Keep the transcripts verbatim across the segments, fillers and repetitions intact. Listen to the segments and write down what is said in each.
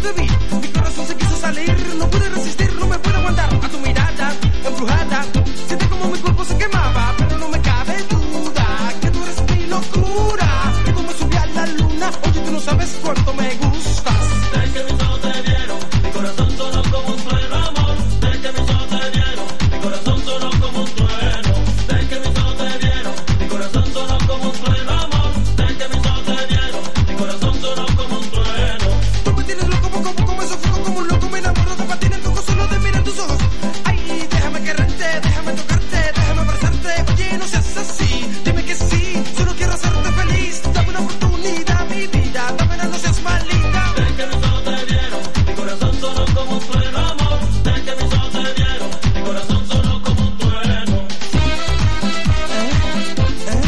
te vi, mi corazón se quiso salir, no pude resistir, no me puedo aguantar a tu mirada embrujada. Siento como mi cuerpo se quemaba, pero no me cabe duda que tú eres mi locura. Que como subí a la luna, oye, tú no sabes cuánto me gustas. Desde que mis ojos te vieron, mi corazón sonó como un trueno, amor. Desde que mis ojos te vieron, mi corazón sonó como un trueno. Desde que mis ojos te vieron, mi corazón sonó como un trueno, amor. Desde que mis ojos te vieron, mi corazón sonó como un trueno. Tú me tienes loco, poco a poco me sofoco como un loco, me enamoro de patín en coco solo de mirar tus ojos. Ay, déjame quererte, déjame tocarte, déjame abrazarte. Oye, no seas así, dime que sí, solo quiero hacerte feliz. Dame una oportunidad, mi vida, dame, no seas malita. Desde que mis ojos te vieron, mi corazón sonó como un trueno, amor. Desde que mis ojos te vieron, mi corazón sonó como un trueno. ¿Eh? ¿Eh?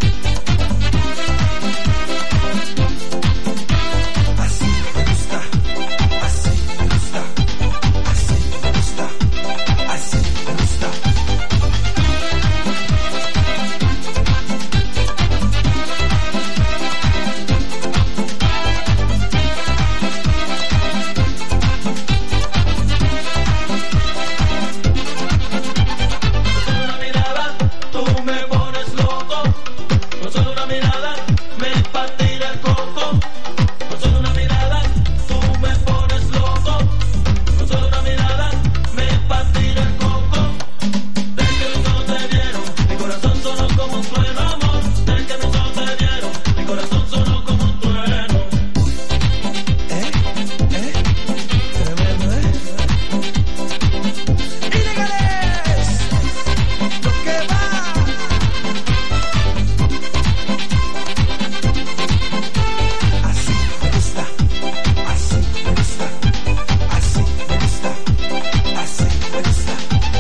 Así me gusta, así me gusta, así me gusta, así me gusta. Con una mirada, tú me pones loco. Con solo una mirada, me patina el coco. Con solo una mirada, tú me pones loco. Con solo una mirada, me patina el coco. Desde que mis ojos te vieron, mi corazón sonó como un trueno, amor. Desde que mis ojos te vieron, mi corazón sonó como un trueno. ¿Eh? ¿Eh? Tremendo, ¿eh? ¡Ilegales! ¡Lo que va! Así me gusta, así me gusta, así me gusta, así me gusta.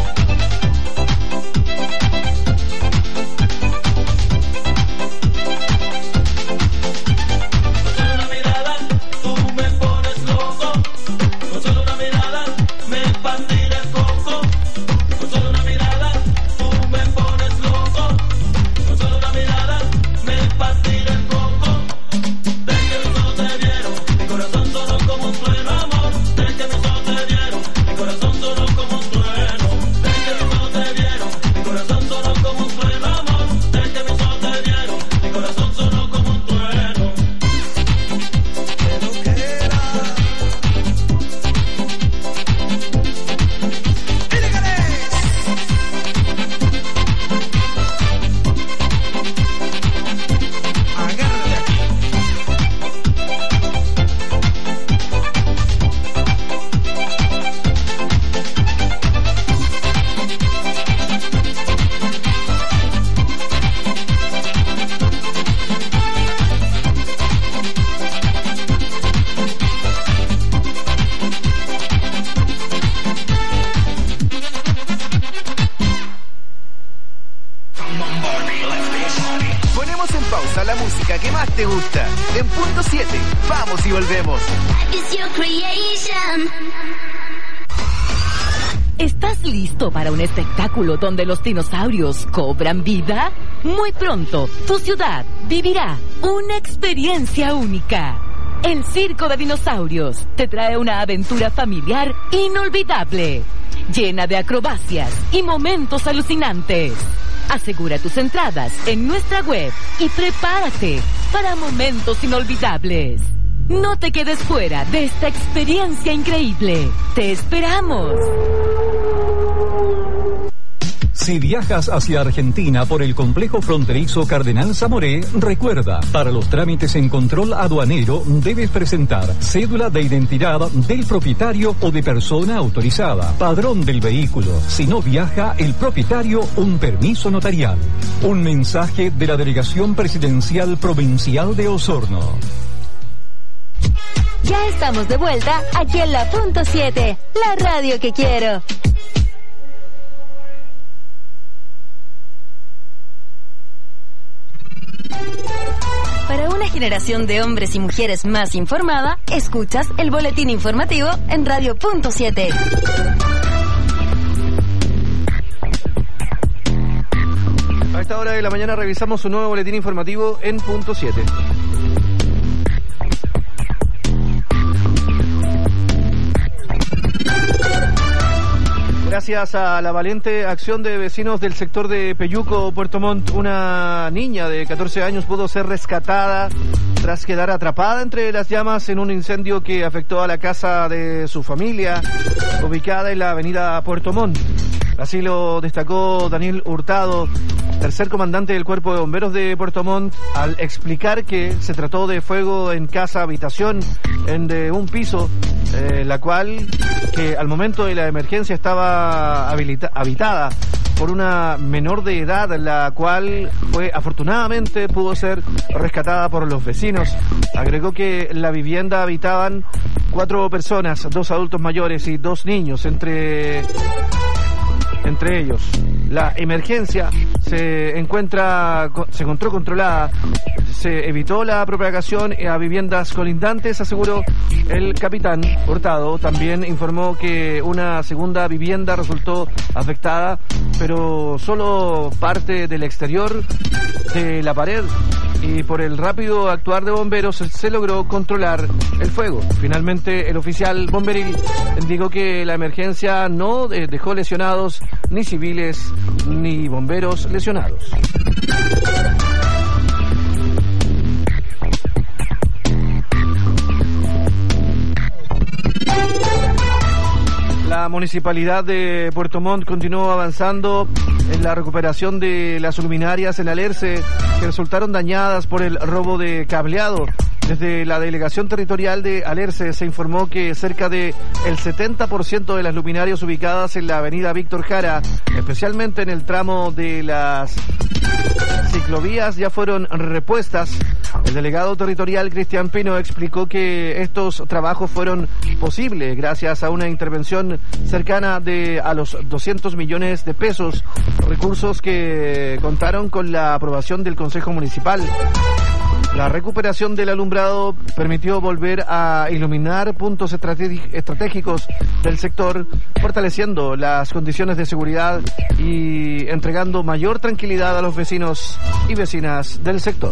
Con solo una mirada, tú me pones loco. Con solo una mirada, me patina el coco. Con solo una mirada, tú me pones loco. Con solo una mirada, me patina el coco. Desde que mis ojos te vieron, mi corazón sonó como un trueno, amor. Desde que mis ojos te vieron, mi corazón sonó como un trueno. Desde que mis ojos te vieron, mi corazón sonó como un trueno, amor. Desde que mis ojos te vieron, mi corazón sonó como un trueno. ¡Qué loquera! ¡Ilegales! Agárrate aquí. Ponemos en pausa la música que más te gusta. En punto siete, vamos y volvemos. It's your creation. ¿Estás listo para un espectáculo donde los dinosaurios cobran vida? Muy pronto, tu ciudad vivirá una experiencia única. El Circo de Dinosaurios te trae una aventura familiar inolvidable, llena de acrobacias y momentos alucinantes. Asegura tus entradas en nuestra web y prepárate para momentos inolvidables. No te quedes fuera de esta experiencia increíble. ¡Te esperamos! Si viajas hacia Argentina por el complejo fronterizo Cardenal Zamoré, recuerda, para los trámites en control aduanero debes presentar cédula de identidad del propietario o de persona autorizada, padrón del vehículo. Si no viaja el propietario, un permiso notarial. Un mensaje de la Delegación Presidencial Provincial de Osorno. Ya estamos de vuelta aquí en la punto siete, la radio que quiero. Para una generación de hombres y mujeres más informada, escuchas el boletín informativo en Radio Punto siete. A esta hora de la mañana revisamos un nuevo boletín informativo en Punto siete. Gracias a la valiente acción de vecinos del sector de Peyuco, Puerto Montt, una niña de catorce años pudo ser rescatada tras quedar atrapada entre las llamas en un incendio que afectó a la casa de su familia, ubicada en la avenida Puerto Montt. Así lo destacó Daniel Hurtado, tercer comandante del Cuerpo de Bomberos de Puerto Montt, al explicar que se trató de fuego en casa habitación en de un piso, eh, la cual que al momento de la emergencia estaba habilita- habitada por una menor de edad, la cual fue afortunadamente pudo ser rescatada por los vecinos. Agregó que la vivienda habitaban cuatro personas, dos adultos mayores y dos niños, entre entre ellos. La emergencia se encuentra se encontró controlada, se evitó la propagación a viviendas colindantes, aseguró el capitán Hurtado. También informó que una segunda vivienda resultó afectada, pero solo parte del exterior de la pared, y por el rápido actuar de bomberos se logró controlar el fuego. Finalmente, el oficial bomberil indicó que la emergencia no dejó lesionados, ni civiles ni bomberos lesionados. La municipalidad de Puerto Montt continuó avanzando en la recuperación de las luminarias en Alerce que resultaron dañadas por el robo de cableado. Desde la delegación territorial de Alerce se informó que cerca de el setenta por ciento de las luminarias ubicadas en la avenida Víctor Jara, especialmente en el tramo de las ciclovías, ya fueron repuestas. El delegado territorial Cristian Pino explicó que estos trabajos fueron posibles gracias a una intervención cercana de a los doscientos millones de pesos, recursos que contaron con la aprobación del Consejo Municipal. La recuperación del alumbrado permitió volver a iluminar puntos estratégicos del sector, fortaleciendo las condiciones de seguridad y entregando mayor tranquilidad a los vecinos y vecinas del sector.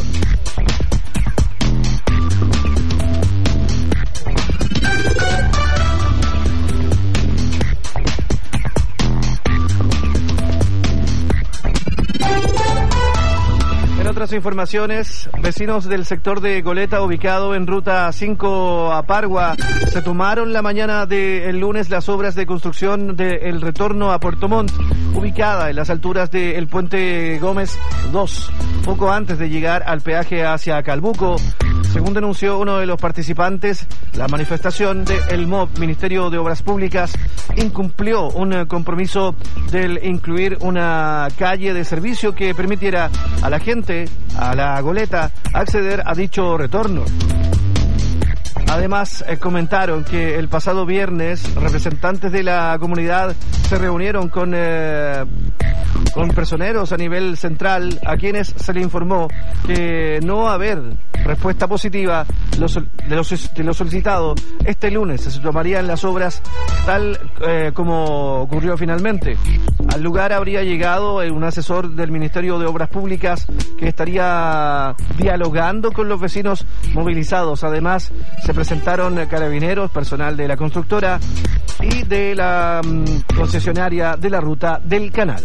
Otras informaciones, vecinos del sector de Goleta, ubicado en ruta cinco a Pargua, se tomaron la mañana del lunes las obras de construcción del retorno a Puerto Montt, ubicada en las alturas del puente Gómez dos, poco antes de llegar al peaje hacia Calbuco. Según denunció uno de los participantes, la manifestación del M O B, Ministerio de Obras Públicas, incumplió un compromiso del incluir una calle de servicio que permitiera a la gente, a la Goleta, acceder a dicho retorno. Además, eh, comentaron que el pasado viernes representantes de la comunidad se reunieron con, eh, con personeros a nivel central, a quienes se le informó que no va a haber respuesta positiva los, de, los, de lo solicitado. Este lunes se tomarían las obras tal eh, como ocurrió finalmente. Al lugar habría llegado un asesor del Ministerio de Obras Públicas que estaría dialogando con los vecinos movilizados. Además, se presentaron carabineros, personal de la constructora y de la um, concesionaria de la ruta del canal.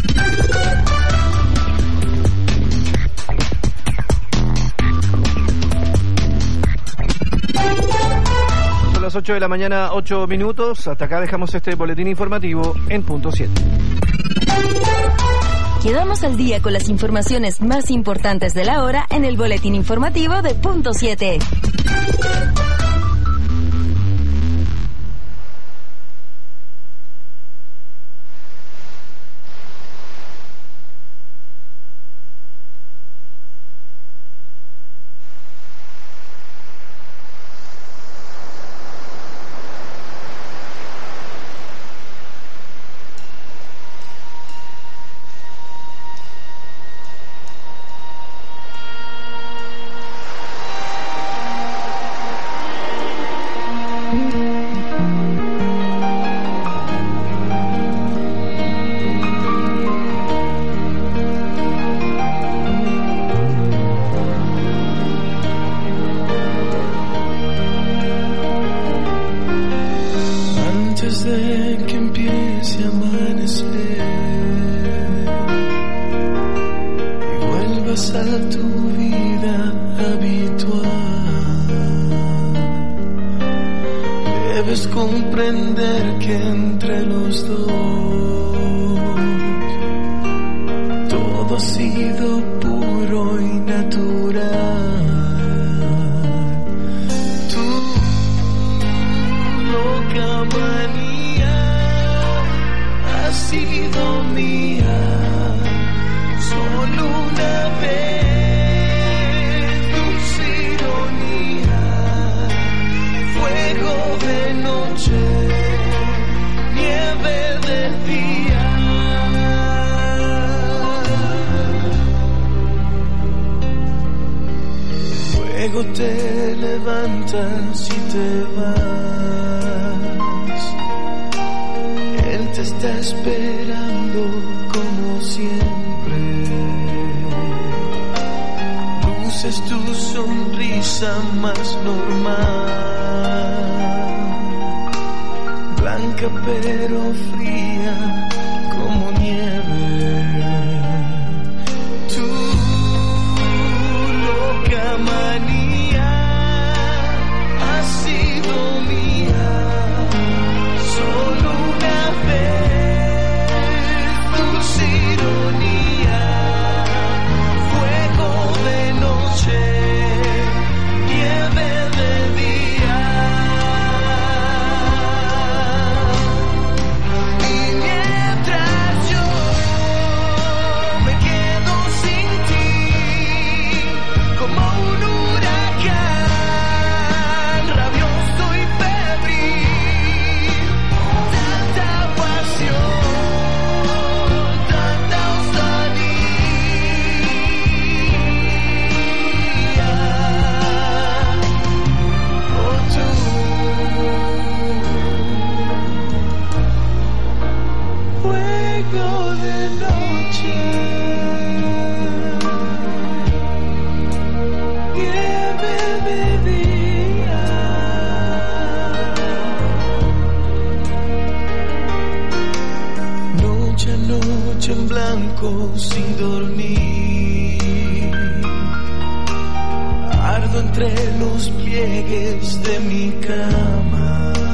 Son las ocho de la mañana, ocho minutos. Hasta acá dejamos este boletín informativo en punto siete. Quedamos al día con las informaciones más importantes de la hora en el boletín informativo de punto siete. Debes comprender que entre los dos todo ha sido puro y natural. Tu loca manía ha sido mía solo una vez. Dulce ironía, fuego de noche, nieve de día. Luego te levantas y te vas. Él te está esperando como siempre. Luces tu sonrisa más normal, blanca pero fría como nieve. Tu loca manía ha sido mía solo una vez. Dulce ironía, fuego de noche, nieve de día. Y mientras yo me quedo sin ti, como un huracán rabioso y febril, tanta pasión, tanta osadía. Oh, tú, fuego de noche, nieve de día. Noche a noche en blanco sin dormir, ardo entre los pliegues de mi cama.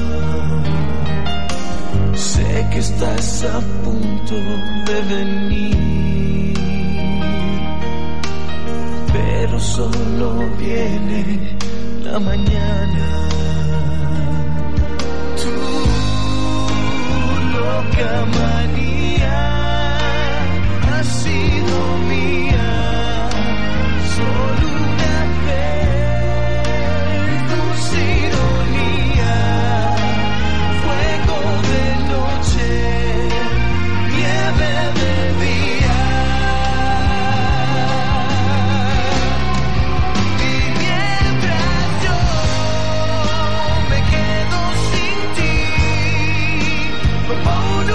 Sé que estás a punto de venir, pero solo viene la mañana. Tu loca manía ha sido mía solo una vez. Dulce ironía, fuego de noche, nieve de día. Y mientras yo me quedo sin ti, como un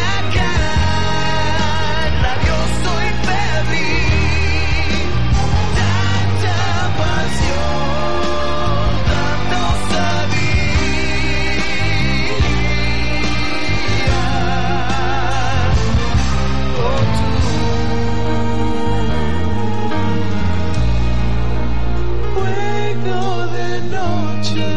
huracán rabioso y febril, tanta pasión, tanta osadía. Oh, tú, fuego de noche.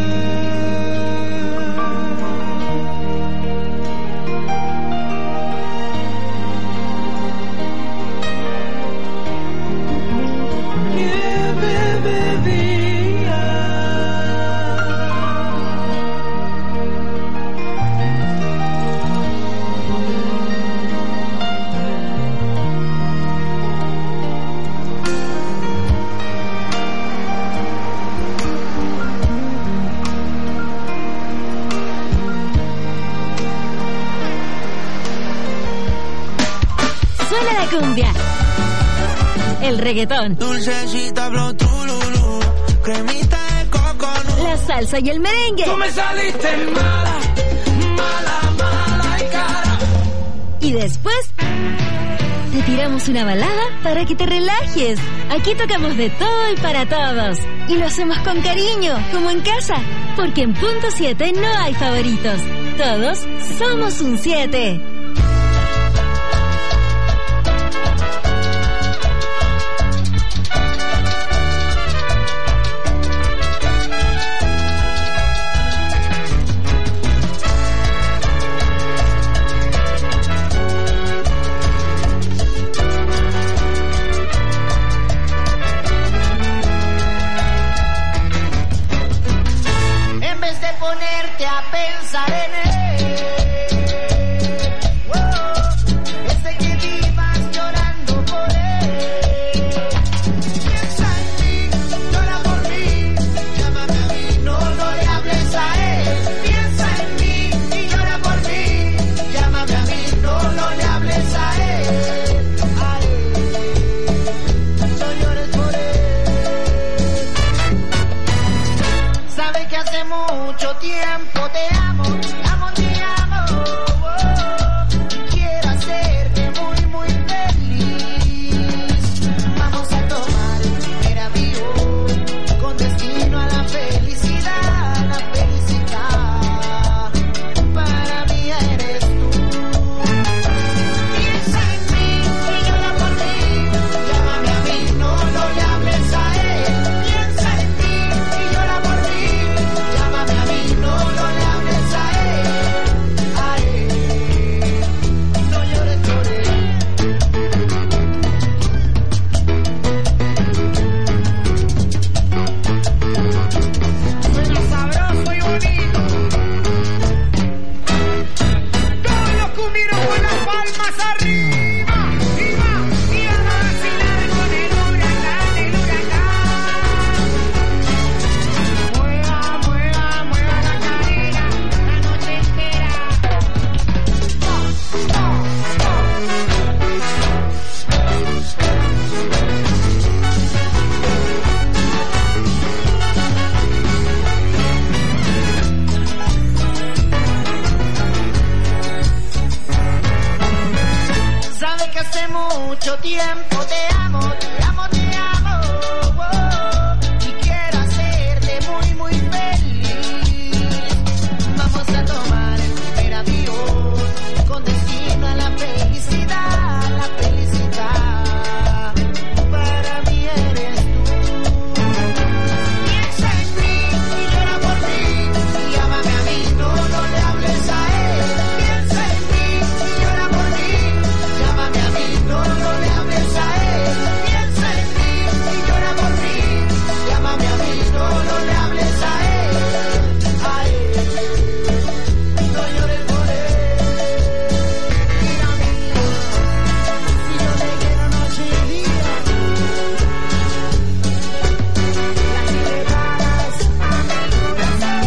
Nieve de día. Suena la cumbia, el reggaetón, Dulcecita blow tululu, cremita de coconut. la salsa y el merengue. Tú me saliste mala, mala, mala y cara. Y después te tiramos una balada para que te relajes. Aquí tocamos de todo y para todos. Y lo hacemos con cariño, como en casa. Porque en Punto siete no hay favoritos. Todos somos un siete. ponerte a pensar en él. Desde que vivas llorando por él. Piensa en mí, llora por mí, llámame a mí, no, no le hables a él. Piensa en mí y llora por mí, llámame a mí, no, no le hables a él. A él, no llores por él. Sabe que hace mucho tiempo te amo, amo, te amo. Quiero hacerte muy, muy feliz. Vamos a tomar el primer avión con destino a la felicidad, la felicidad. Para mí eres tú. Piensa en mí y llora por mí. Llámame a mí, no, no le hables a él. Piensa en mí y llora por mí. Llámame a mí, no, no le hables a él. A él, no llores por él. Suena sabroso y bonito. Todos los cumbieros con las palmas arriba, arriba, y a vacilar con el huracán, el huracán. Mueva, mueva, mueva la cadera la noche entera. Sabe que hace mucho tiempo te amo, te amo, te amo. Oh, y quiero hacerte muy, muy feliz. Vamos a tomar el primer avión con destino a la felicidad, la felicidad. Para mí eres tú. Piensa en mí y llora por mí. Llámame a mí, no, no le hables a él. Piensa en mí y llora por mí. Llámame a mí, no, no le hables a él. Piensa en mí y llora por mí. Llámame a mí, no, no le hables a él. A él, no llores por él. Mira mía, si yo te quiero noche y día. Las ilegales a mi corazón.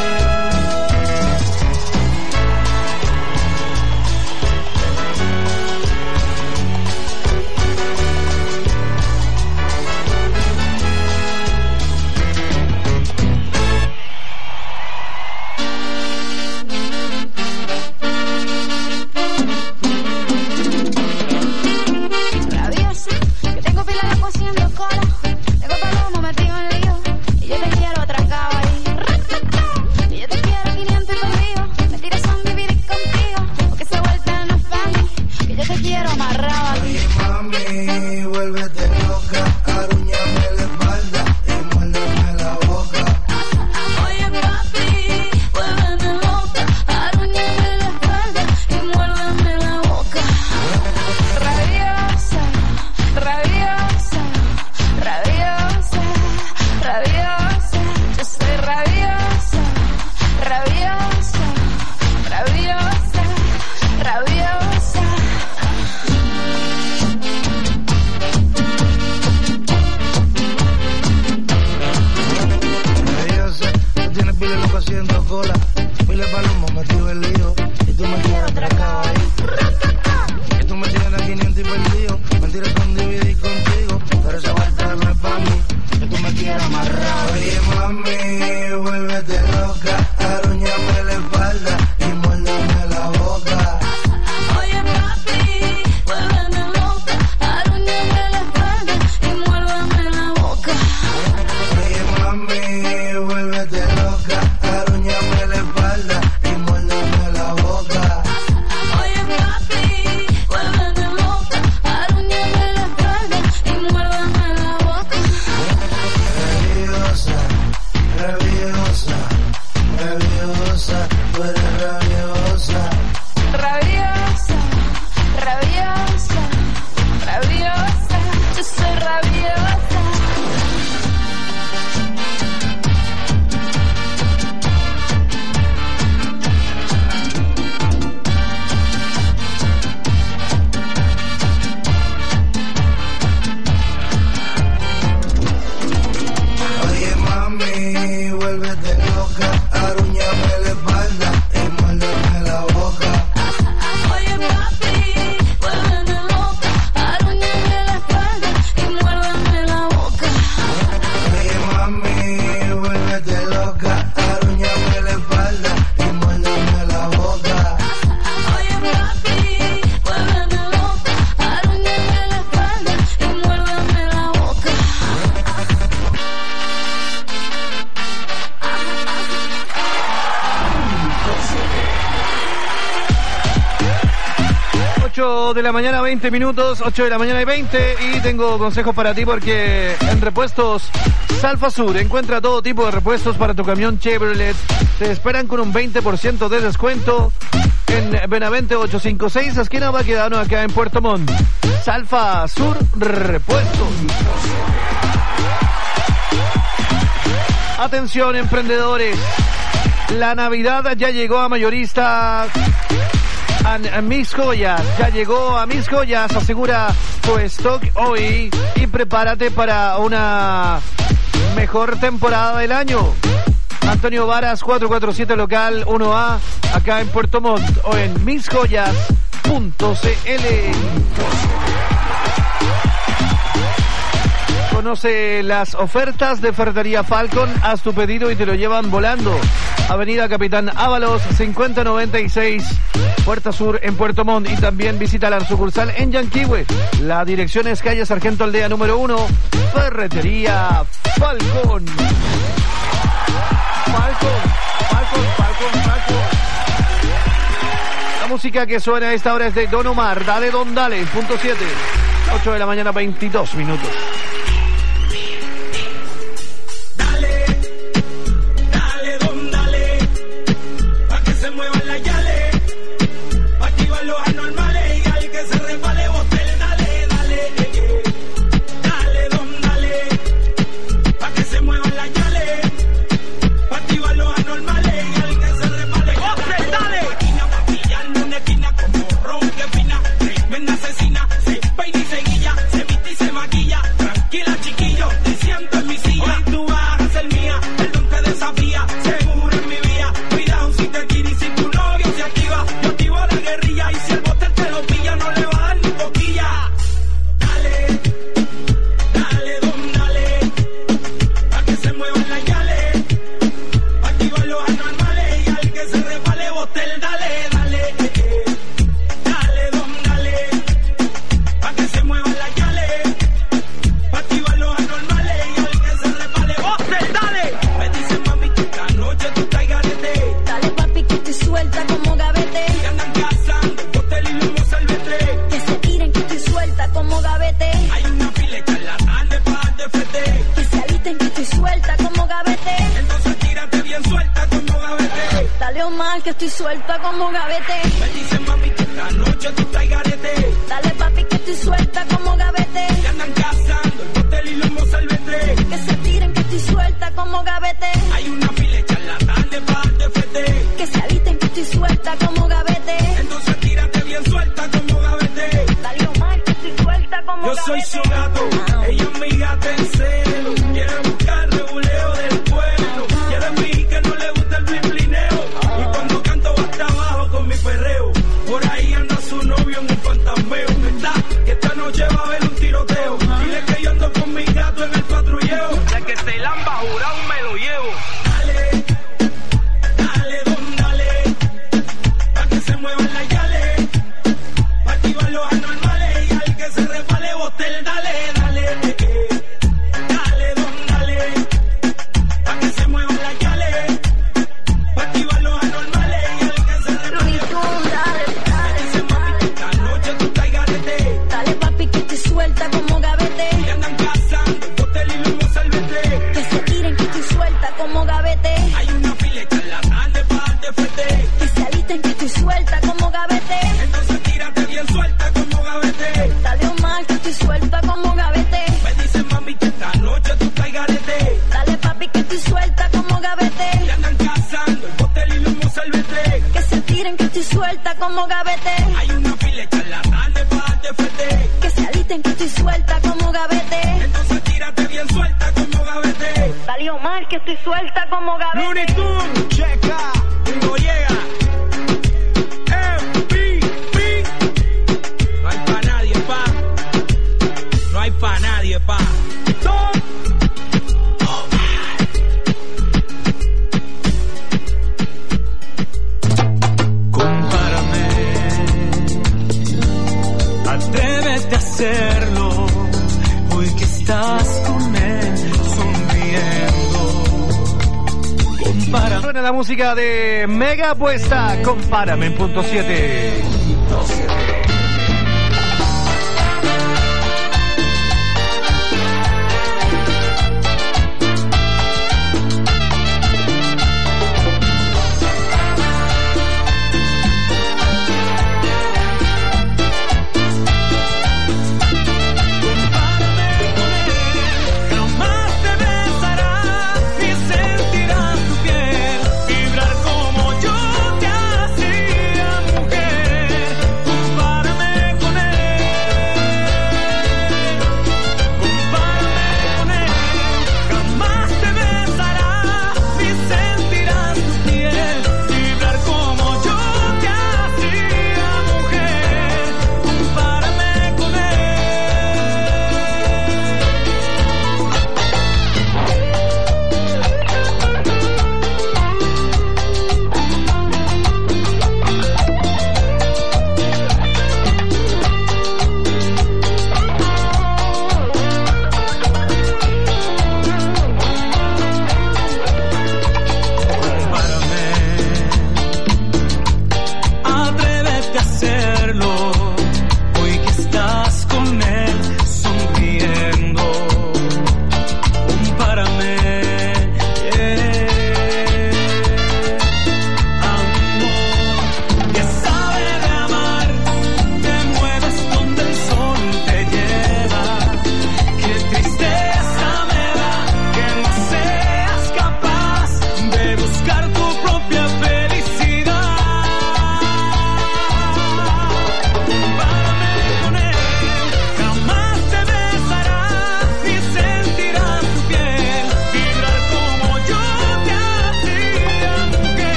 Rabiosa, que tengo pila de agua haciendo cola. Tengo palomo metido en lío. Y yo te quiero atracado ahí. Y yo te quiero quinientos y perdido. Mentiras son vivir contigo. Porque esa vuelta no es para mí. Que yo te quiero amarrado aquí. Mami, vuélvete loca, arúñame la espalda y muérdeme la boca. Oye papi, vuélveme loca, arúñame la espalda y muérdeme la boca. Rabiosa, rabiosa, rabiosa, rabiosa. Yo soy rabiosa, rabiosa, rabiosa, rabiosa. Rabiosa, tú tienes pila de loco haciendo cola, pila de palomo metido en lío, y tú me quieres atracado ahí. Que tú me tienes a quinientos y perdido, mentiras son dividir contigo, pero esa vuelta no es para mí, que tú me quieres amarrado. Oye mami, vuélvete loca, arúñame la espalda y muérdeme la boca. Oye papi, vuélveme loca, arúñame la espalda y muérdeme la boca. Oye mami, vuélvete loca, arúñame la espalda y muérdeme la boca. Oye papi, vuélveme loca, arúñame la espalda y muérdeme la boca. Rabiosa, rabiosa, rabiosa, tú eres rabiosa. Rabiosa, rabiosa, rabiosa. Yo soy rabiosa. ocho de la mañana, veinte minutos, ocho de la mañana y veinte, y tengo consejos para ti porque en Repuestos Salfasur encuentra todo tipo de repuestos para tu camión Chevrolet. Te esperan con un veinte por ciento de descuento en Benavente ochocientos cincuenta y seis, esquina Baquedano, acá en Puerto Montt. Salfasur Repuestos. Atención, emprendedores. La Navidad ya llegó a mayorista. A Mis Joyas, ya llegó a Mis Joyas. Asegura tu stock hoy y prepárate para una mejor temporada del año. Antonio Varas, cuatrocientos cuarenta y siete local uno A, acá en Puerto Montt, o en mis joyas punto c l. Conoce las ofertas de Ferretería Falcon, haz tu pedido y te lo llevan volando. Avenida Capitán Ábalos, cincuenta noventa y seis, Puerta Sur en Puerto Montt, y también visita la sucursal en Yanquihue. La dirección es calle Sargento Aldea número uno, Ferretería Falcon. Falcon, Falcon, Falcon, Falcon. La música que suena a esta hora es de Don Omar, Dale Don Dale, punto siete, ocho de la mañana, veintidós minutos. Estoy suelta como gavete. Me dicen mami que esta noche tú estás garete. Dale papi que estoy suelta como gavete. Que andan cazando el botel y lomo salvete. Que se tiren que estoy suelta como gavete. Hay una fila charlatán de parte fete. Que se alisten que estoy suelta como gavete. Entonces tírate bien suelta como gavete. Dale Omar que estoy suelta como Yo gavete. soy su gato, ella es mi gata en celo. Quiere buscar reguleo del pueblo. Quiere mí que no le gusta el blinblineo. Y cuando canto hasta abajo con mi perreo. Por ahí anda su novio en un fantasmeo. ¿Verdad? Que esta noche va a haber un tiroteo. Dile que yo ando con mi gato en el patrulleo. Ya que se lamba jurado me lo llevo. Dale, dale, don, dale. Pa' que se muevan las yales. Pa' activar los anormales. Y al que se resbale botel, dale, dale. Dale, don, dale. Pa' que se muevan las yales. Pa' activar los anormales. Y al que se resbale botel, dale, dale. Dice mami que esta noche tú estás garete. Dale papi que estoy suelta como gavete. Y andan cazando el botel y lomo salvete. Que se tiren que estoy suelta como gavete. Hay una fila charlatán de parte fete. Que se alisten que estoy suelta como gavete. Entonces tírate bien suelta como gavete. Dale Omar que estoy suelta como gavete. Me dicen mami que esta noche tú estás garete. Dale papi que estoy suelta como gavete. Y andan cazando el botel y lomo salvete. Que se tiren que estoy suelta como gavete. Hay una fila charlatán de parte fete. Que se alisten que estoy suelta como gavete. Entonces tírate bien suelta como gavete. Dale Omar que estoy suelta como gavete. Looney Tunes, checa, Bingo llega. M V P. No hay pa' nadie, pa. No hay pa' nadie, pa. Don Compárame, atrévete a hacerlo, hoy que estás con él sonriendo. Compárame. Suena la música de Mega Apuesta, compárame en punto siete.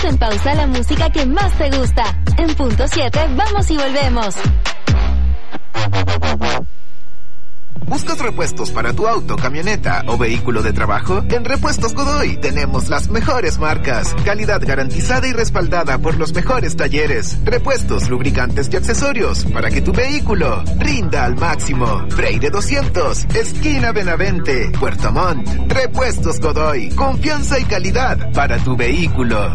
en pausa la música que más te gusta. En punto siete, vamos y volvemos. ¿Buscas repuestos para tu auto, camioneta o vehículo de trabajo? En Repuestos Godoy tenemos las mejores marcas, calidad garantizada y respaldada por los mejores talleres, repuestos, lubricantes y accesorios para que tu vehículo rinda al máximo. Freire doscientos, esquina Benavente, Puerto Montt. Repuestos Godoy, confianza y calidad para tu vehículo.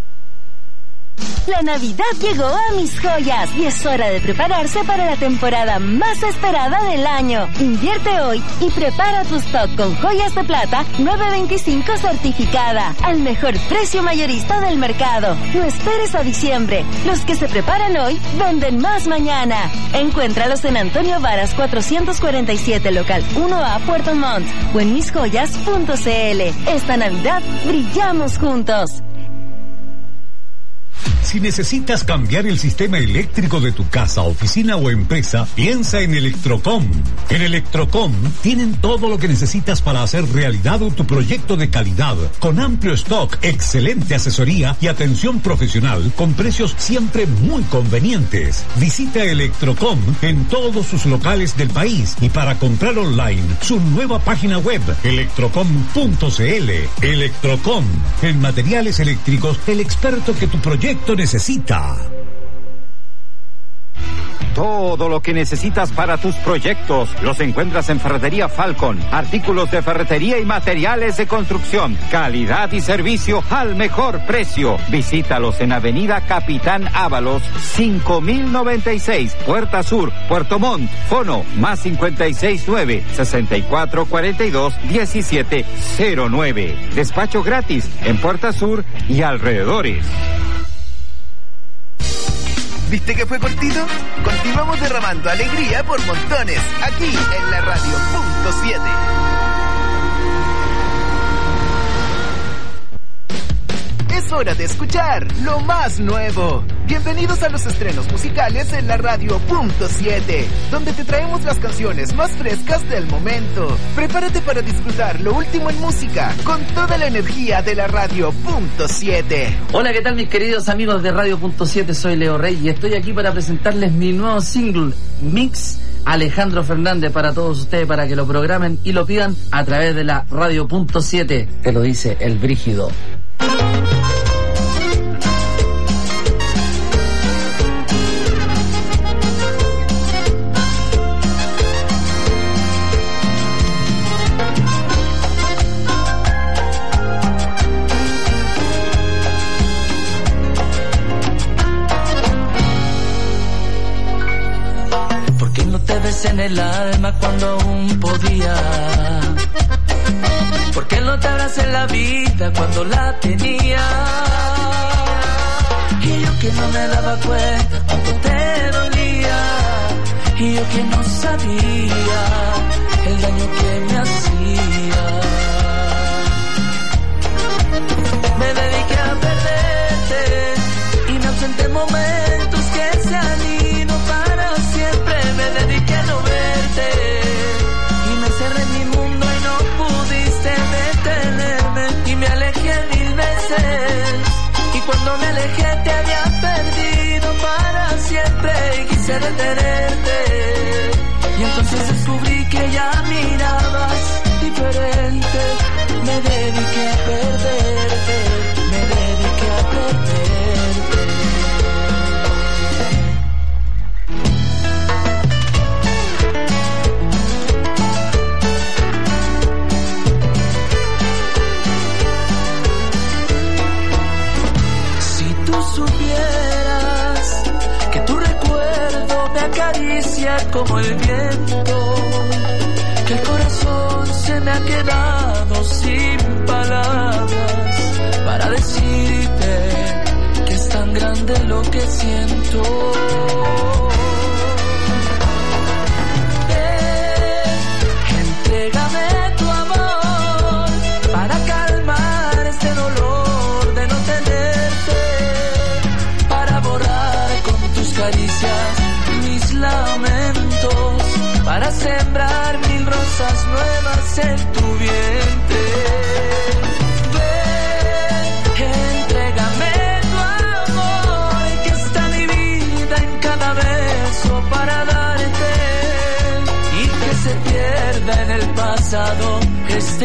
La Navidad llegó a Mis Joyas y es hora de prepararse para la temporada más esperada del año. Invierte hoy y prepara tu stock con joyas de plata nueve veinticinco certificada al mejor precio mayorista del mercado. No esperes a diciembre. Los que se preparan hoy venden más mañana. Encuéntralos en Antonio Varas cuatrocientos cuarenta y siete, local uno A, Puerto Montt o en mis joyas punto cl. Esta Navidad brillamos juntos. Si necesitas cambiar el sistema eléctrico de tu casa, oficina o empresa, piensa en Electrocom. En Electrocom tienen todo lo que necesitas para hacer realidad tu proyecto de calidad, con amplio stock, excelente asesoría y atención profesional, con precios siempre muy convenientes. Visita Electrocom en todos sus locales del país y para comprar online, su nueva página web, electrocom punto cl. Electrocom, en materiales eléctricos, el experto que tu proyecto necesita. Todo lo que necesitas para tus proyectos los encuentras en Ferretería Falcon. Artículos de ferretería y materiales de construcción. Calidad y servicio al mejor precio. Visítalos en Avenida Capitán Ábalos, cinco mil noventa y seis, Puerta Sur, Puerto Montt. Fono más cincuenta y seis nueve, sesenta y cuatro cuarenta y dos, diecisiete cero nueve. Despacho gratis en Puerta Sur y alrededores. ¿Viste que fue cortito? Continuamos derramando alegría por montones, aquí en la radio punto siete. Es hora de escuchar lo más nuevo. Bienvenidos a los estrenos musicales en la radio punto siete, donde te traemos las canciones más frescas del momento. Prepárate para disfrutar lo último en música, con toda la energía de la radio punto siete. Hola, ¿qué tal mis queridos amigos de radio punto siete? Soy Leo Rey y estoy aquí para presentarles mi nuevo single, Mix Alejandro Fernández, para todos ustedes, para que lo programen y lo pidan a través de la radio punto siete. Te lo dice el Brígido. En el alma cuando aún podía. ¿Por qué no te abracé en la vida cuando la tenía? Y yo que no me daba cuenta cuánto te dolía. Y yo que no sabía el daño que me hacía. Me dediqué a perderte y me ausenté en momentos que se han ido para siempre. Me dediqué a no verte y me cerré en mi mundo y no pudiste detenerme. Y me alejé mil veces y cuando me alejé te había perdido para siempre y quise detenerte. Y entonces descubrí que ya mirabas diferente. Me dediqué a perderte, me dediqué a perderte. Acaricia como el viento, que el corazón se me ha quedado sin palabras para decirte que es tan grande lo que siento. Ven, entrégame tu amor para calmar este dolor de no tenerte, para borrar con tus caricias lamentos, para sembrar mil rosas nuevas en tu vientre. Ven, entrégame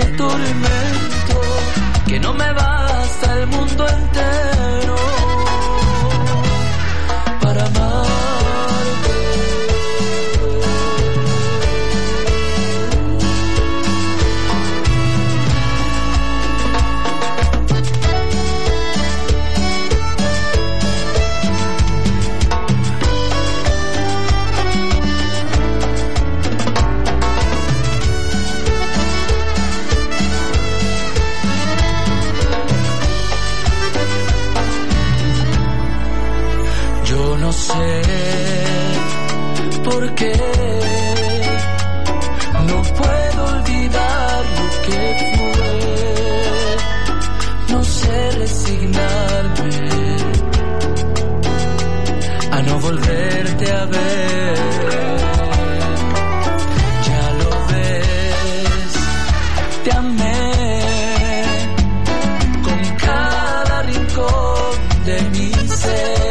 este tormento, que no me basta el mundo entero para amarte. No sé por qué no puedo olvidar lo que fue, no sé resignarme a no volverte a ver. Ya lo ves, te amé con cada rincón de mi ser.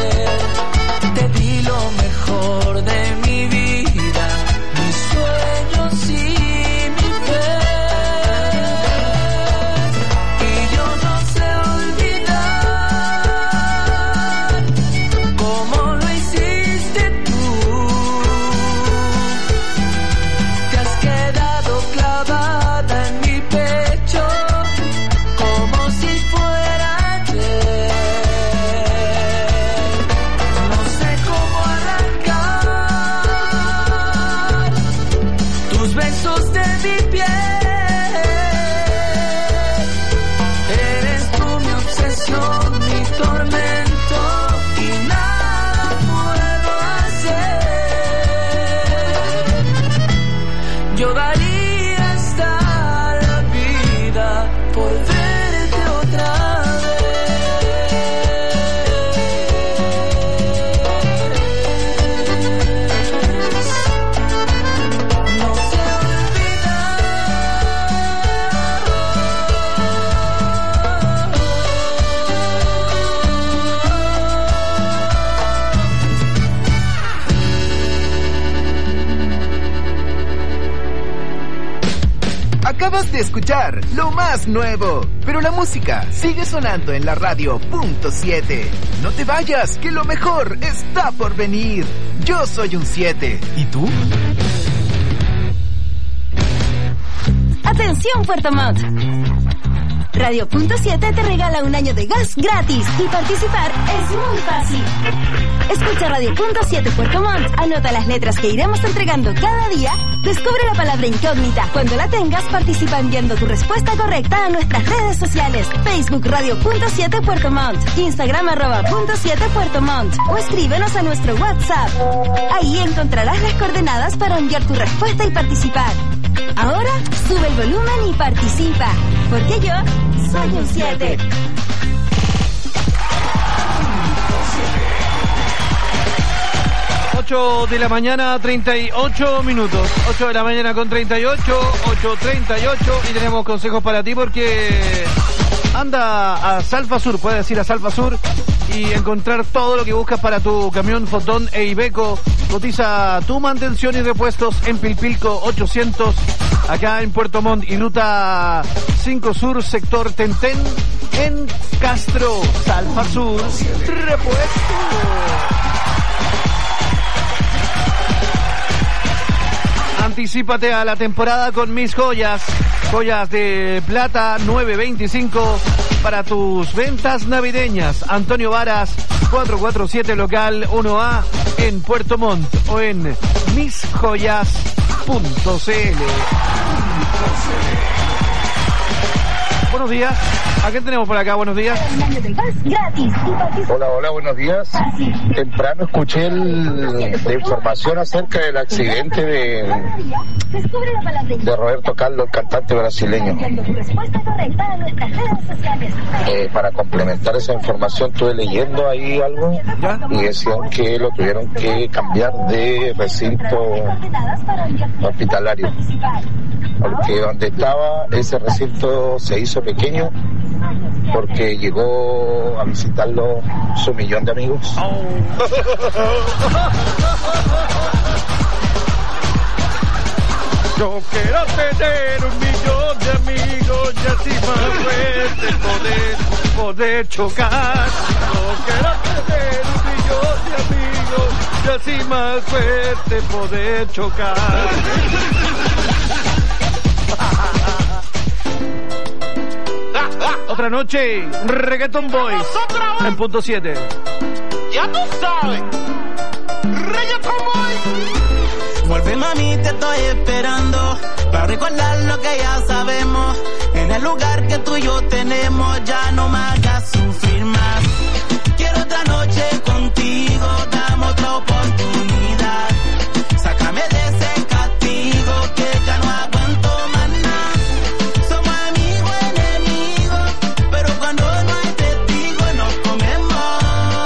De mi vida, mis sueños y mi fe, y yo no sé olvidar como lo hiciste tú. Te has quedado clavada en mi pecho como si fuera ayer. No sé cómo besos de mi piel, eres tú mi obsesión, mi tormento, y nada puedo hacer. Yo daría hasta la vida por verte otra Acabas de escuchar lo más nuevo, pero la música sigue sonando en la radio punto siete. No te vayas, que lo mejor está por venir. Yo soy un siete. ¿Y tú? Atención, Puerto Montt. Radio punto siete te regala un año de gas gratis y participar es muy fácil. Escucha Radio punto siete Puerto Montt, anota las letras que iremos entregando cada día, descubre la palabra incógnita. Cuando la tengas, participa enviando tu respuesta correcta a nuestras redes sociales: Facebook Radio punto siete Puerto Montt, Instagram arroba punto siete Puerto Montt, o escríbenos a nuestro WhatsApp. Ahí encontrarás las coordenadas para enviar tu respuesta y participar. Ahora sube el volumen y participa, porque yo soy un siete. ocho de la mañana, treinta y ocho minutos. ocho de la mañana con treinta y ocho, ocho treinta y ocho, y tenemos consejos para ti porque anda a Salfa Sur, puedes ir a Salfa Sur y encontrar todo lo que buscas para tu camión, Fotón e Iveco. Cotiza tu mantención y repuestos en Pilpilco ochocientos, acá en Puerto Montt, y Ruta cinco Sur, sector Tentén, en Castro. Salfa Sur, repuesto. Anticípate a la temporada con Mis Joyas. Joyas de plata nueve veinticinco para tus ventas navideñas. Antonio Varas, cuatrocientos cuarenta y siete, local uno A, en Puerto Montt, o en mis joyas punto c l. Buenos días. ¿A qué tenemos por acá? Buenos días. Hola, hola, buenos días. Temprano escuché el, la información acerca del accidente de, de Roberto Carlos, el cantante brasileño. Eh, para complementar esa información, estuve leyendo ahí algo y decían que lo tuvieron que cambiar de recinto hospitalario, porque donde estaba ese recinto se hizo pequeño porque llegó a visitarlo su millón de amigos. Yo quiero tener un millón de amigos y así más fuerte poder, poder chocar. Yo quiero tener un millón de amigos y así más fuerte poder chocar. Otra noche, Reggaeton Boys en punto siete. Ya tú sabes, Reggaeton Boys. Vuelve mami, te estoy esperando para recordar lo que ya sabemos. En el lugar que tú y yo tenemos, ya no me hagas sufrir más. Quiero otra noche contigo, dame otra oportunidad. Sácame de ese castigo que ya no aguanto más nada. Somos amigos, enemigos, pero cuando no hay testigos nos comemos,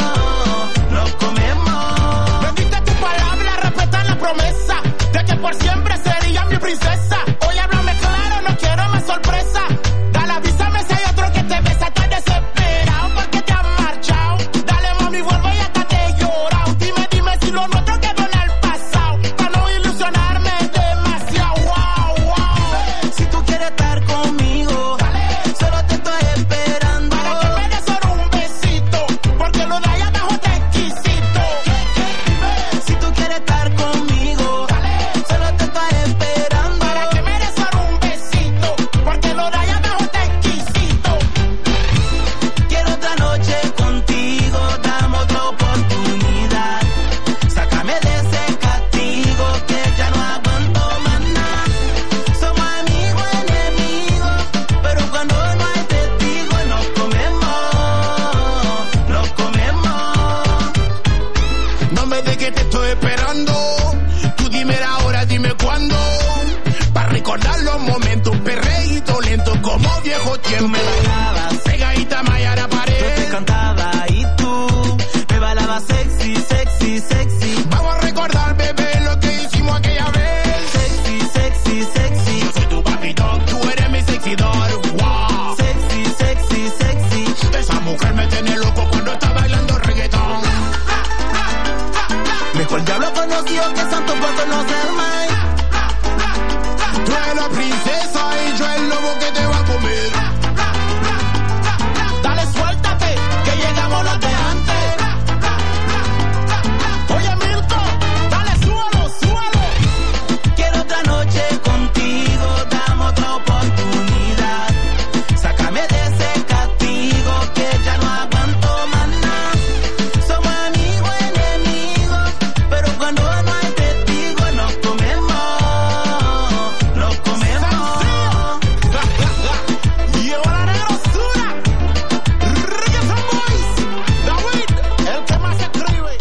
nos comemos. Bendita tu palabra, respeta la promesa de que por siempre sería mi princesa. Hoy háblame claro, no quiero más sorpresa. Dale, avísame si hay otro que te besa. Estás desesperado porque te has marchado. Dale mami, vuelve y hasta te he llorado. Dime, dime si lo nuestro quedó en el pasado, para no ilusionarme demasiado. Wow, wow. Si tú quieres estar conmigo, dale, solo te estoy esperando. Para que me des solo un besito, porque lo de allá abajo está exquisito. Si tú quieres estar conmigo, dale, solo te estoy esperando. Para que me des solo un besito, porque lo de allá abajo está exquisito. Quiero otra noche contigo, dame otra oportunidad. Sácame de ese castigo que ya no aguanto más nada. Somos amigos, enemigos, pero cuando no hay testigos nos comemos, nos comemos. No me dejes que te estoy esperando. Tú dime la hora, dime cuándo. Para recordar los momentos, perreíto lento como viejo Tú tiempo. me bailabas, Pegadita Mayara yo te pared. cantaba y tú me bailabas sexy, sexy, sexy. Vamos a recordar, bebé, lo que hicimos aquella vez. Sexy, sexy, sexy. Yo soy tu papito, tú eres mi sexy doll. Wow. Sexy, sexy, sexy. Esa mujer me tiene loco cuando está bailando reggaetón. Mejor diablo conocido que santo por conocer más. Tú eres la princesa y yo el lobo que te va a comer. Dale, suéltate, que llegamos los de antes. Oye, Milton, dale, súbelo, súbelo. Quiero otra noche contigo, dame otra oportunidad. Sácame de ese castigo que ya no aguanto más nada. Somos amigos, enemigos, pero cuando no hay testigos nos comemos, nos comemos. Llegó la negrosura. Reggaeton Boys. David, el que más escribe.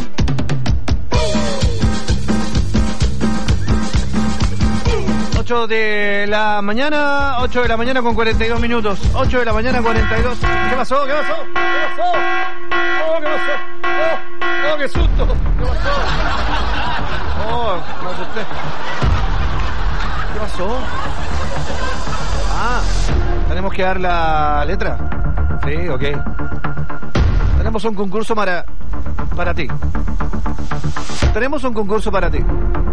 ocho de la mañana, ocho de la mañana con cuarenta y dos minutos. ocho de la mañana cuarenta y dos. ¿Qué pasó? ¿Qué pasó? ¿Qué pasó? Oh, ¿qué pasó? Oh, oh, qué susto. ¿Qué pasó? Oh, me asusté. ¿Qué pasó? Ah, tenemos que dar la letra. Sí, ok. Tenemos un concurso para, para ti. Tenemos un concurso para ti.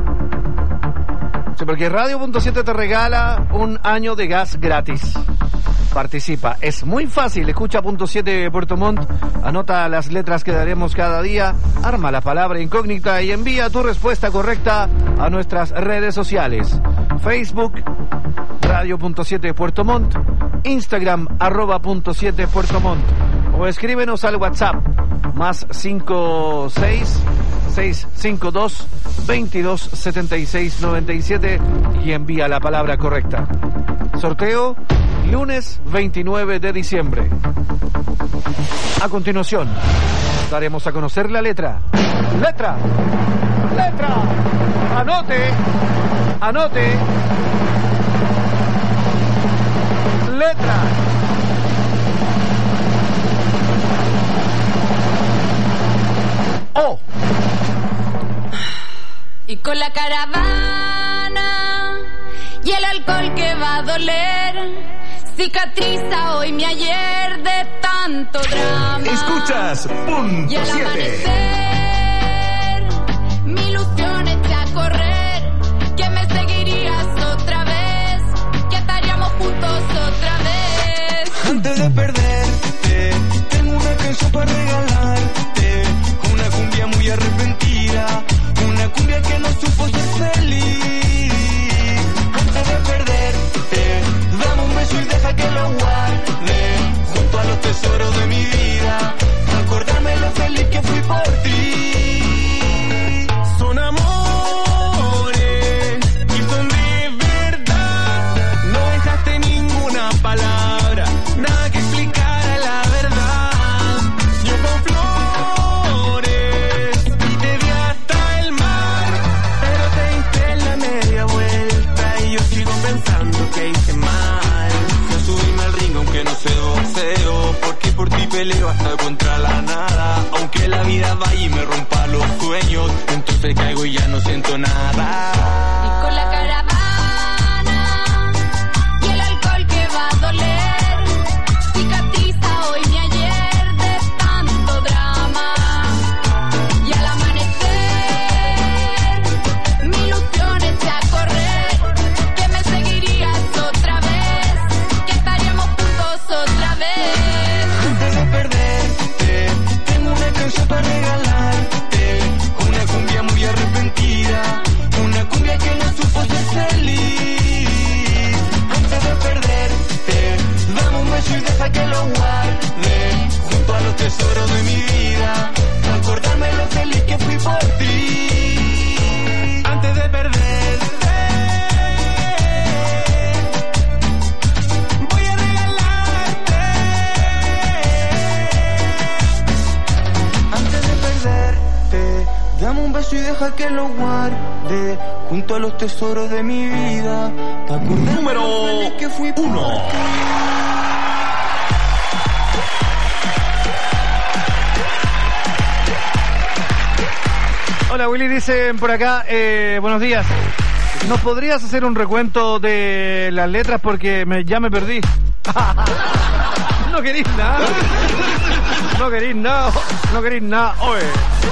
Sí, porque Radio punto siete te regala un año de gas gratis. Participa. Es muy fácil. Escucha punto siete Puerto Montt. Anota las letras que daremos cada día. Arma la palabra incógnita y envía tu respuesta correcta a nuestras redes sociales. Facebook, Radio punto siete Puerto Montt. Instagram, arroba punto siete Puerto Montt. O escríbenos al WhatsApp. Más cinco seis seis cinco dos veintidós setenta y seis noventa y siete y envía la palabra correcta. Sorteo lunes veintinueve de diciembre. A continuación, daremos a conocer la letra. Letra. Letra. Anote. Anote. Letra. O. Y con la caravana y el alcohol que va a doler, cicatriza hoy mi ayer de tanto drama. Escuchas punto Y al siete. amanecer, mi ilusión echa a correr, que me seguirías otra Antes de perderte, tengo una canción para regalarte. Una cumbia muy arrepentida, una cumbia que no supo ser feliz. Antes de perderte, dame un beso y deja que lo guarde junto a los tesoros de mi vida, acordarme lo feliz que fui por ti. Son amores y son de verdad, no dejaste ninguna palabra, nada que explicara la verdad. Yo con flores y te di hasta el mar, pero te diste la media vuelta y yo sigo pensando que hice mal. No subirme al ring aunque no sé boxeo, porque por ti peleo hasta contra la nada. Aunque la vida vaya y me rompa los sueños, entonces caigo y ya no siento nada. Y con la caravana y el alcohol que va a doler, cicatriza hoy mi ayer de tanto drama. Y al amanecer mi ilusión eché a correr, que me seguirías otra vez, que estaríamos juntos otra vez. Antes de perderte, tengo una canción para regalarte, una cumbia muy arrepentida, una cumbia que no supo ser feliz. Antes de perderte, dame un beso y deja que lo guarde junto a los tesoros de mi vida, acordarme lo feliz que fui por ti. Antes de perderte, voy a regalarte. Antes de perderte, dame un beso y deja que lo guarde junto a los tesoros de mi vida, pa' acordarme Número lo feliz que fui por uno. ti. Hola Willy, dicen por acá, eh, buenos días. ¿Nos podrías hacer un recuento de las letras porque me, ya me perdí? No querís nada. No querís nada. No querís nada. Oye.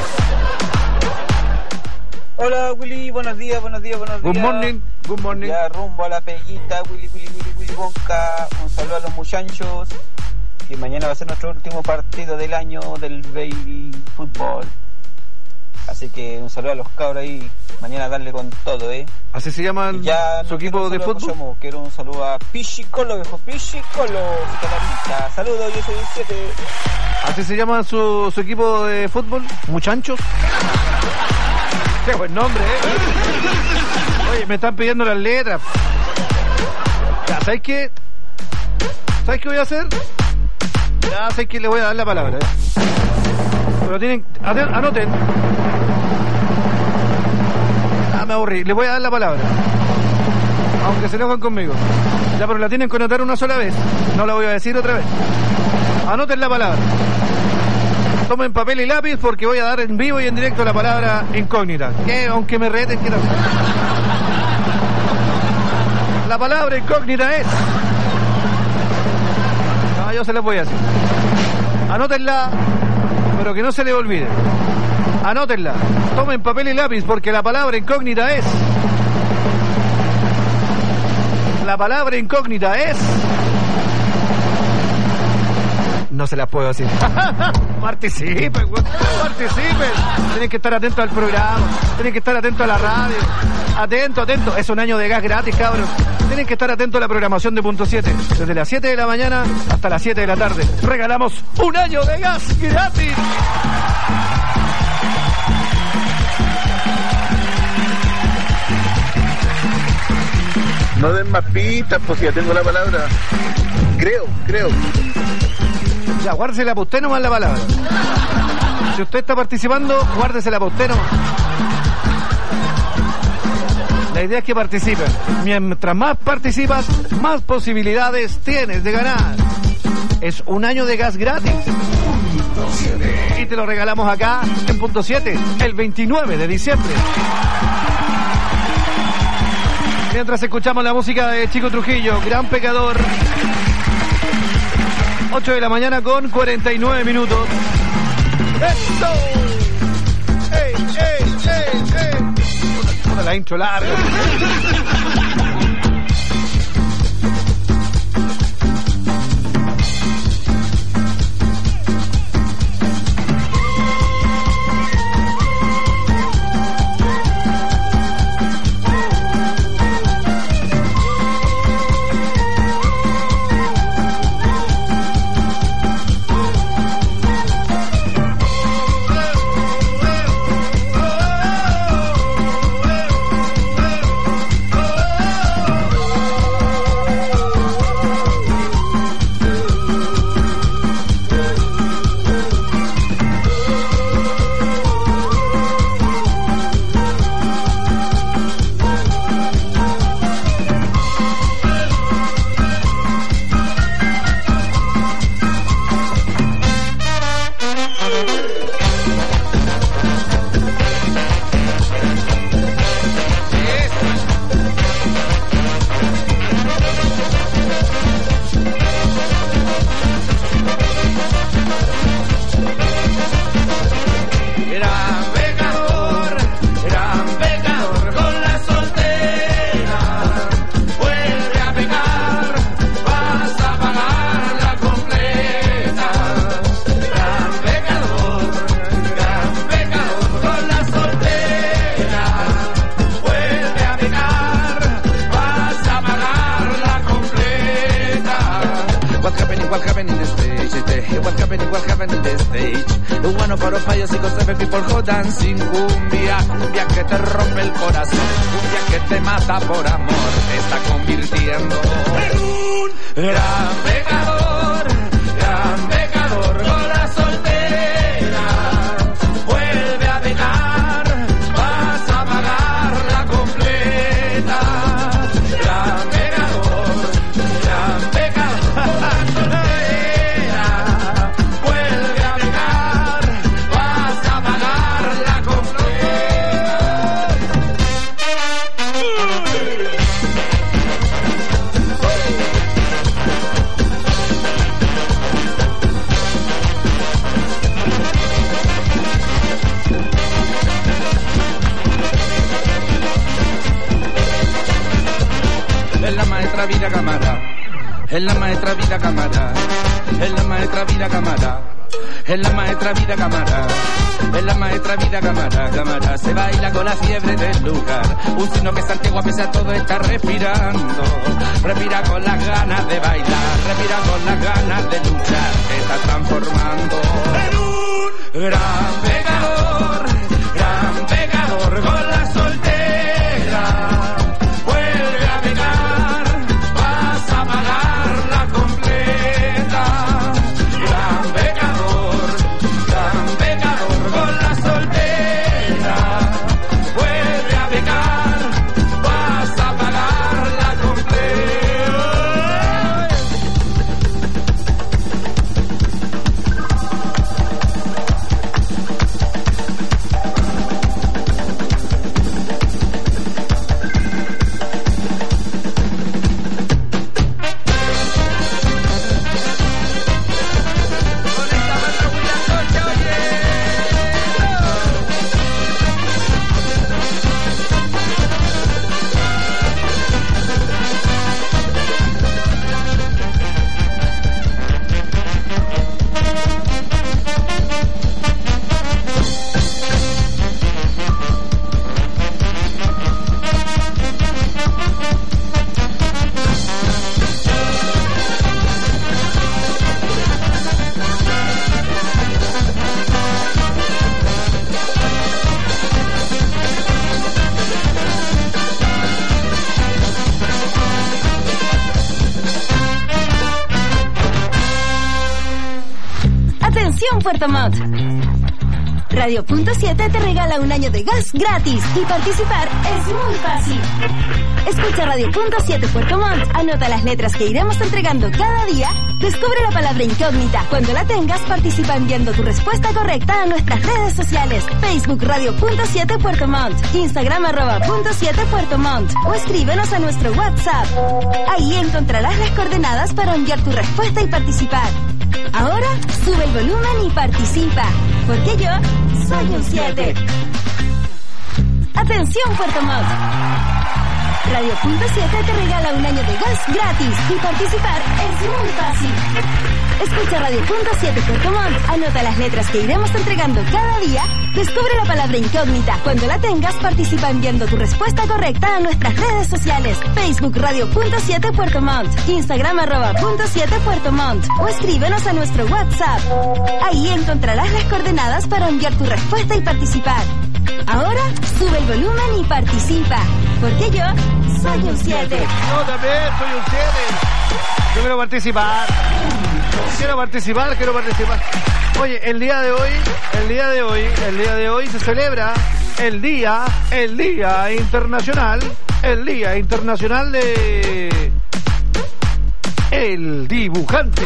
Hola Willy, buenos días, buenos días, buenos días. Good morning, good morning. Ya rumbo a la peguita, Willy, Willy, Willy, Willy Bonca. Un saludo a los muchachos, que mañana va a ser nuestro último partido del año del baby fútbol. Así que un saludo a los cabros ahí, mañana darle con todo, ¿eh? ¿Así se llama ya su no equipo de fútbol? Llamo, quiero un saludo a Pichicolo, viejo Pichicolo, saludos, yo soy el siete. ¿Así se llama su, su equipo de fútbol? ¿Muchachos? Qué buen nombre, ¿eh? Oye, me están pidiendo las letras. Ya, ¿sabes qué? ¿Sabes qué voy a hacer? Ya, ¿sabes qué? Le voy a dar la palabra, ¿eh? Pero tienen... Anoten. Ah, me aburrí. Les voy a dar la palabra. Aunque se enojan conmigo. Ya, pero la tienen que anotar una sola vez. No la voy a decir otra vez. Anoten la palabra. Tomen papel y lápiz porque voy a dar en vivo y en directo la palabra incógnita. Que aunque me reten, que no. La palabra incógnita es... No, yo se la voy a decir. Anótenla, pero que no se les olvide. Anótenla. Tomen papel y lápiz porque la palabra incógnita es... La palabra incógnita es... No se las puedo decir. Participen, güey. Participen. Tienen que estar atentos al programa. Tienen que estar atentos a la radio. Atento, atento. Es un año de gas gratis, cabros. Tienen que estar atentos a la programación de Punto siete. Desde las siete de la mañana hasta las siete de la tarde. Regalamos un año de gas gratis. No den más pistas, pues si ya tengo la palabra. Creo, creo. Ya, guárdesela para usted nomás la palabra. Si usted está participando, guárdesela para usted nomás. La idea es que participen. Mientras más participas, más posibilidades tienes de ganar. Es un año de gas gratis. Y te lo regalamos acá en Punto siete, el veintinueve de diciembre. Mientras escuchamos la música de Chico Trujillo, Gran Pecador. ocho de la mañana con cuarenta y nueve minutos. ¡Esto! ¡Ey, ey, ey, ey! Puta la intro larga. what happening, what happening in the stage. Este, what happening, what happening in the stage. Un bueno para los payos y con seven people who dancing. Cumbia, cumbia que te rompe el corazón. Cumbia que te mata por amor. Te está convirtiendo en un gran pecador. Gran pecador con la soltera. Vuelve a pecar. Vas a pagarla completa. Gran pecador. Gran pecador. Vuelve a pecar. Vas a pagarla completa. Es la maestra vida cámara, es la maestra vida cámara, es la maestra vida cámara, es la maestra vida cámara, es la maestra vida cámara, cámara. Se baila con la fiebre del lugar, un signo que Santiago a pesar de todo está respirando. Respira con las ganas de bailar, respira con las ganas de luchar. Se está transformando en un gran pecador, gran pecador con la soltera. Vuelve a pecar, vas a pagarla completa. Gran pecador, gran pecador con la soltera. Vuelve a pecar, vas a pagarla completa. Atención Puerto Montt. Radio Punto siete te regala un año de gas gratis y participar es muy fácil. Escucha Radio Punto siete Puerto Montt, anota las letras que iremos entregando cada día, descubre la palabra incógnita. Cuando la tengas, participa enviando tu respuesta correcta a nuestras redes sociales. Facebook Radio Punto siete Puerto Montt, Instagram arroba Punto siete Puerto Montt o escríbenos a nuestro WhatsApp. Ahí encontrarás las coordenadas para enviar tu respuesta y participar. Ahora sube el volumen y participa, porque yo soy un siete. Atención Puerto Montt. Radio Punto siete te regala un año de gas gratis y participar es muy fácil. Escucha Radio Punto siete Puerto Montt, anota las letras que iremos entregando cada día, descubre la palabra incógnita. Cuando la tengas, participa enviando tu respuesta correcta a nuestras redes sociales. Facebook Radio Punto siete Puerto Montt, Instagram arroba Punto siete Puerto Montt o escríbenos a nuestro WhatsApp. Ahí encontrarás las coordenadas para enviar tu respuesta y participar. Ahora sube el volumen y participa, porque yo soy un siete. Yo también soy un siete. Yo quiero participar. Quiero participar, quiero participar. Oye, el día de hoy, el día de hoy, el día de hoy se celebra el día, el día internacional, el día internacional de el dibujante.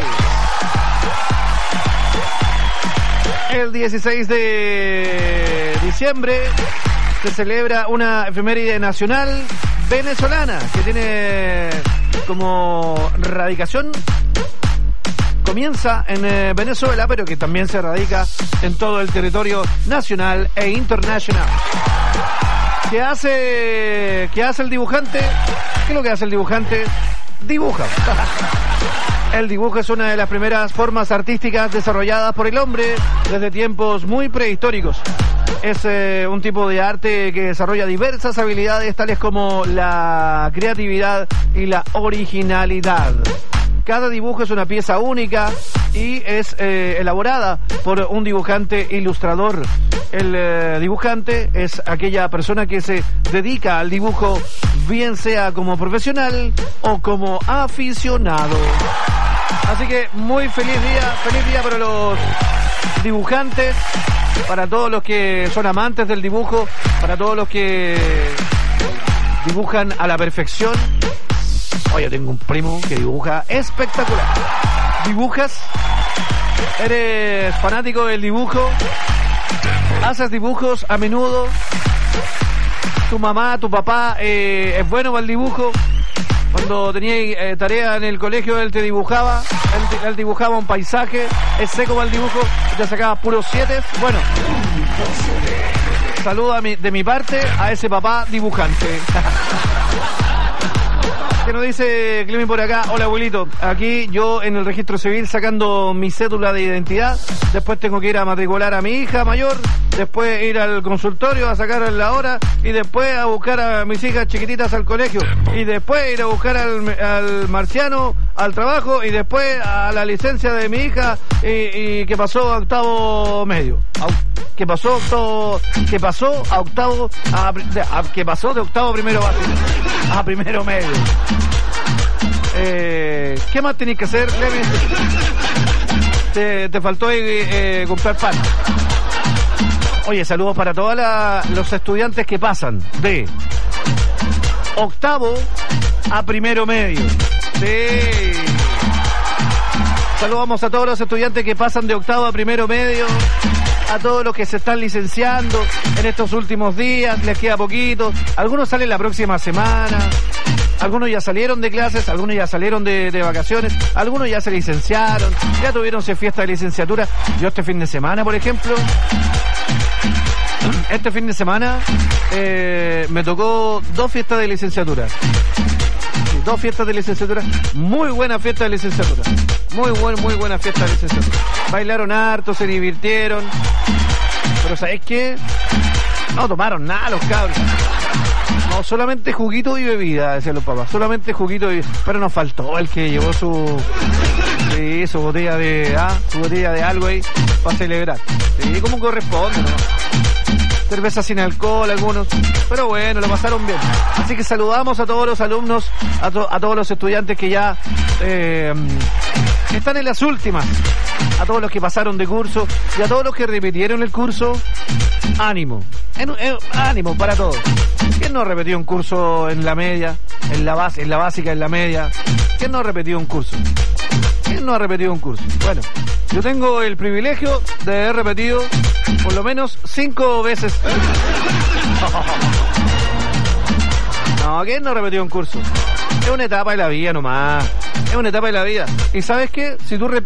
El dieciséis de diciembre se celebra una efeméride nacional venezolana que tiene como radicación, comienza en eh, Venezuela, pero que también se radica en todo el territorio nacional e internacional. ¿Qué hace, qué hace el dibujante? ¿Qué es lo que hace el dibujante? Dibuja. El dibujo es una de las primeras formas artísticas desarrolladas por el hombre desde tiempos muy prehistóricos. Es eh, un tipo de arte que desarrolla diversas habilidades tales como la creatividad y la originalidad. Cada dibujo es una pieza única y es eh, elaborada por un dibujante ilustrador. El eh, dibujante es aquella persona que se dedica al dibujo, bien sea como profesional o como aficionado. Así que muy feliz día, feliz día para los dibujantes, para todos los que son amantes del dibujo, para todos los que dibujan a la perfección. Oye, tengo un primo que dibuja espectacular. ¿Dibujas? ¿Eres fanático del dibujo? ¿Haces dibujos a menudo? ¿Tu mamá, tu papá eh, es bueno para el dibujo? Cuando tenía eh, tarea en el colegio, él te dibujaba, él, él dibujaba un paisaje, es seco para el dibujo, te sacaba puros siete. Bueno, saludo a mi, de mi parte a ese papá dibujante. Que nos dice Clemen por acá: hola abuelito, aquí yo en el registro civil sacando mi cédula de identidad, después tengo que ir a matricular a mi hija mayor, después ir al consultorio a sacar la hora y después a buscar a mis hijas chiquititas al colegio y después ir a buscar al, al marciano al trabajo y después a la licencia de mi hija y, y que pasó a octavo medio, que pasó a octavo, que pasó a octavo a, a, que pasó de octavo primero básico a primero medio. Eh, ¿Qué más tenés que hacer, Levi? Te, te faltó eh, comprar pan. Oye, saludos para todos los estudiantes que pasan de octavo a primero medio. Sí. Saludamos a todos los estudiantes que pasan de octavo a primero medio, a todos los que se están licenciando en estos últimos días, les queda poquito. Algunos salen la próxima semana, algunos ya salieron de clases, algunos ya salieron de, de vacaciones, algunos ya se licenciaron, ya tuvieron su fiesta de licenciatura. Yo este fin de semana, por ejemplo, este fin de semana eh, me tocó dos fiestas de licenciatura. Sí, dos fiestas de licenciatura, muy buena fiesta de licenciatura, muy buen, muy buena fiesta de licenciatura. Bailaron harto, se divirtieron, pero ¿sabes qué? No tomaron nada los cabros. No, solamente juguito y bebida, decían los papás, solamente juguito y bebida. Pero nos faltó el que llevó su sí, su botella de ah, su botella de algo ahí para celebrar. Sí, como corresponde, ¿no? Cerveza sin alcohol, algunos, pero bueno, lo pasaron bien. Así que saludamos a todos los alumnos, a, to a todos los estudiantes que ya eh, están en las últimas, a todos los que pasaron de curso y a todos los que repitieron el curso. Ánimo, en, en, ánimo para todos. ¿Quién no repetió un curso en la media, en la base, en la básica, en la media? ¿Quién no repetió un curso? ¿Quién no ha repetido un curso? Bueno, yo tengo el privilegio de haber repetido por lo menos cinco veces. No, ¿quién no ha repetido un curso? Es una etapa de la vida nomás. Es una etapa de la vida. ¿Y sabes qué? Si tú